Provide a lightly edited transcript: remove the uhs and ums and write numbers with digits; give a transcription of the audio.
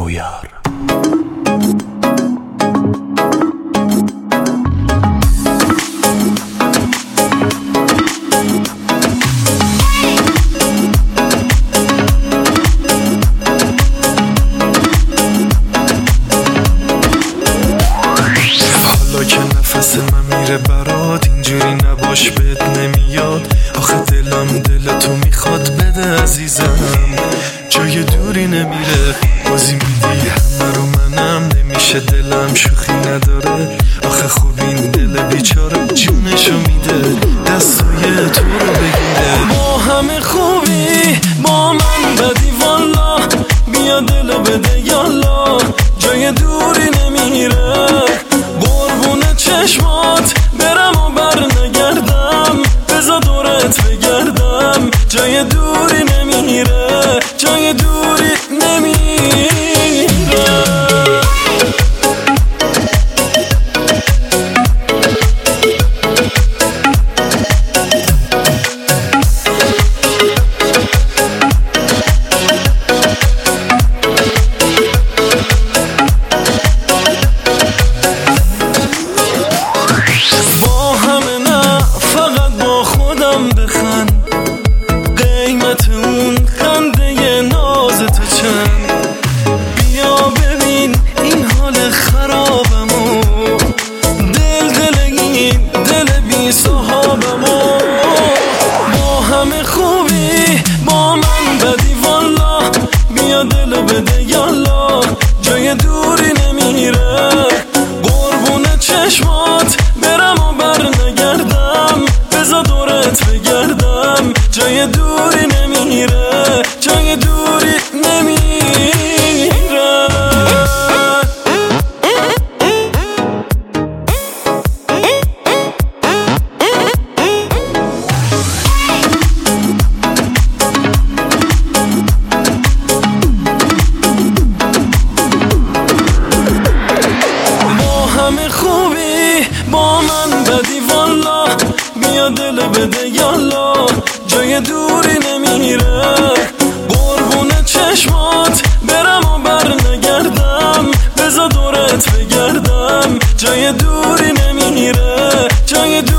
هویار. حالا که نفس من میره برات اینجوری نباش بهت نمیاد، آخه دلم دل تو میخواد بده عزیزم، جای دوری نمیره بازی میدی همه رو، منم نمیشه دلم شوخی نداره، آخه خوب این دل بیچاره جونشو میده دستای تو رو بگیره. با همه خوبی با من بدی والا، بیا دلو بده یالا، جای دوری نمیره، قربون چشمات برم و بر نگردم، بزا دورت بگردم، جای دوری نمیره، جای دوری نمیره. قیمت اون خنده ناز تو چند، بیا ببین این حال خرابمو، دل این دل بی صحابمو. با همه خوبی با من بدی والا، بیا دلو بده یالا، جای دوری نمیره، قربون چشمات برم و بر نگردم، بزا دورت بگردم، جای دوری نمیره، جای دوری نمیره. با همه خوبی با من بدی والا، بیا دلو بده یالا، جای دوری نمیره، قربون چشمات برم و بر نگردم، بزا دورت بگردم، جای دوری نمیره، جای